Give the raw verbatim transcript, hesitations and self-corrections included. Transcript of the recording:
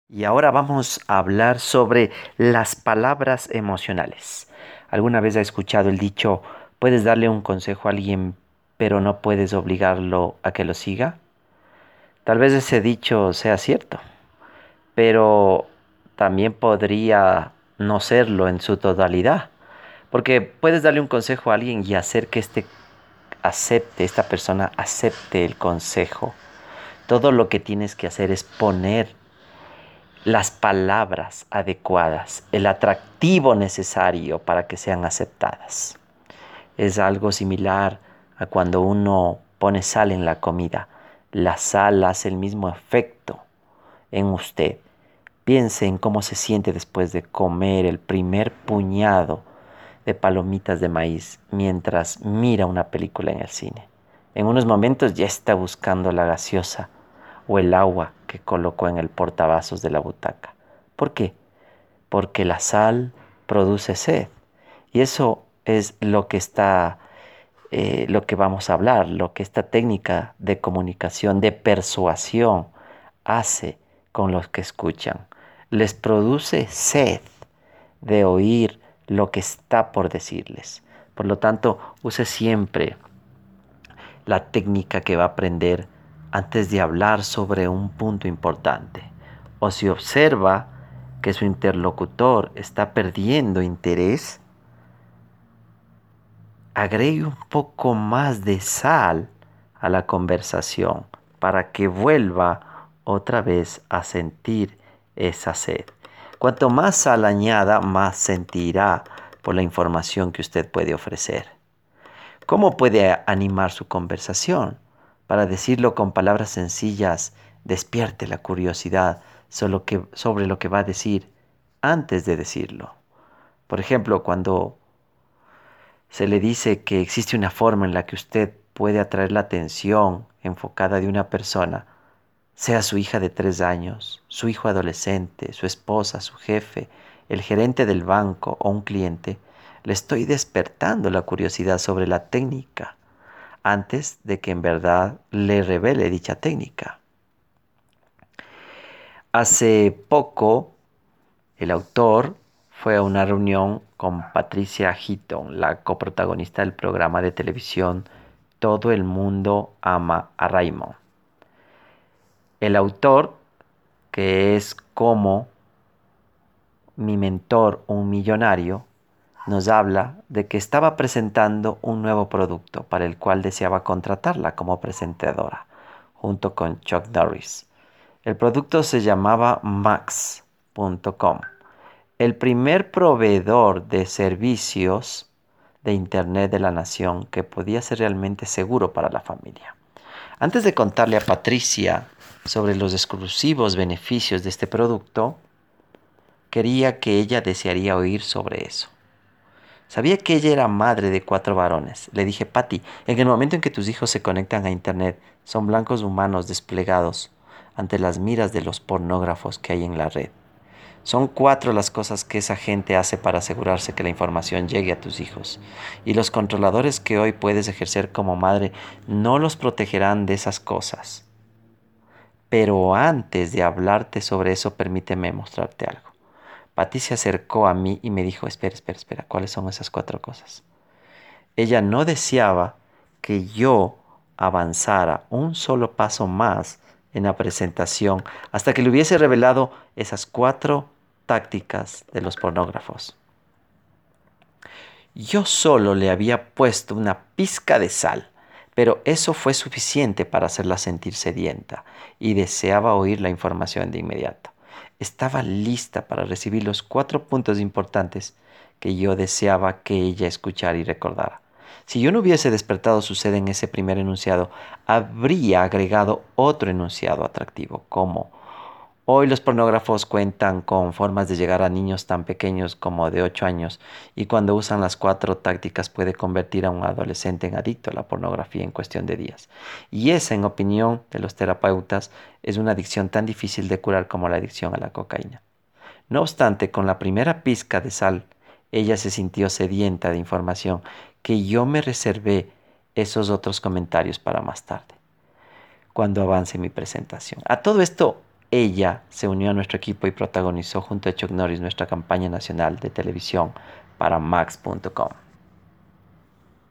Y ahora vamos a hablar sobre las palabras emocionales. ¿Alguna vez ha escuchado el dicho, puedes darle un consejo a alguien, pero no puedes obligarlo a que lo siga? Tal vez ese dicho sea cierto, pero también podría no serlo en su totalidad. Porque puedes darle un consejo a alguien y hacer que este acepte, esta persona acepte el consejo. Todo lo que tienes que hacer es poner las palabras adecuadas, el atractivo necesario para que sean aceptadas. Es algo similar a cuando uno pone sal en la comida. La sal hace el mismo efecto en usted. Piense en cómo se siente después de comer el primer puñado de palomitas de maíz mientras mira una película en el cine. En unos momentos ya está buscando la gaseosa o el agua que colocó en el portavasos de la butaca. ¿Por qué? Porque la sal produce sed. Y eso es lo que está, eh, lo que vamos a hablar, lo que esta técnica de comunicación, de persuasión, hace con los que escuchan. Les produce sed de oír lo que está por decirles. Por lo tanto, use siempre la técnica que va a aprender antes de hablar sobre un punto importante. O si observa que su interlocutor está perdiendo interés, agregue un poco más de sal a la conversación para que vuelva otra vez a sentir esa sed. Cuanto más sal añada, más sentirá por la información que usted puede ofrecer. ¿Cómo puede animar su conversación? Para decirlo con palabras sencillas, despierte la curiosidad sobre que, sobre lo que va a decir antes de decirlo. Por ejemplo, cuando se le dice que existe una forma en la que usted puede atraer la atención enfocada de una persona, sea su hija de tres años, su hijo adolescente, su esposa, su jefe, el gerente del banco o un cliente, le estoy despertando la curiosidad sobre la técnica antes de que en verdad le revele dicha técnica. Hace poco, el autor fue a una reunión con Patricia Heaton, la coprotagonista del programa de televisión Todo el mundo ama a Raymond. El autor, que es como mi mentor, un millonario, nos habla de que estaba presentando un nuevo producto para el cual deseaba contratarla como presentadora, junto con Chuck Norris. El producto se llamaba Max punto com, el primer proveedor de servicios de Internet de la nación que podía ser realmente seguro para la familia. Antes de contarle a Patricia sobre los exclusivos beneficios de este producto, quería que ella desearía oír sobre eso. Sabía que ella era madre de cuatro varones. Le dije, Patty, en el momento en que tus hijos se conectan a Internet, son blancos humanos desplegados ante las miras de los pornógrafos que hay en la red. Son cuatro las cosas que esa gente hace para asegurarse que la información llegue a tus hijos. Y los controladores que hoy puedes ejercer como madre no los protegerán de esas cosas. Pero antes de hablarte sobre eso, permíteme mostrarte algo. Patty se acercó a mí y me dijo, espera, espera, espera, ¿cuáles son esas cuatro cosas? Ella no deseaba que yo avanzara un solo paso más en la presentación hasta que le hubiese revelado esas cuatro tácticas de los pornógrafos. Yo solo le había puesto una pizca de sal, pero eso fue suficiente para hacerla sentir sedienta y deseaba oír la información de inmediato. Estaba lista para recibir los cuatro puntos importantes que yo deseaba que ella escuchara y recordara. Si yo no hubiese despertado su sed en ese primer enunciado, habría agregado otro enunciado atractivo, como hoy los pornógrafos cuentan con formas de llegar a niños tan pequeños como de ocho años y cuando usan las cuatro tácticas puede convertir a un adolescente en adicto a la pornografía en cuestión de días. Y esa, en opinión de los terapeutas, es una adicción tan difícil de curar como la adicción a la cocaína. No obstante, con la primera pizca de sal, ella se sintió sedienta de información que yo me reservé esos otros comentarios para más tarde, cuando avance mi presentación. A todo esto, ella se unió a nuestro equipo y protagonizó junto a Chuck Norris nuestra campaña nacional de televisión para Max punto com.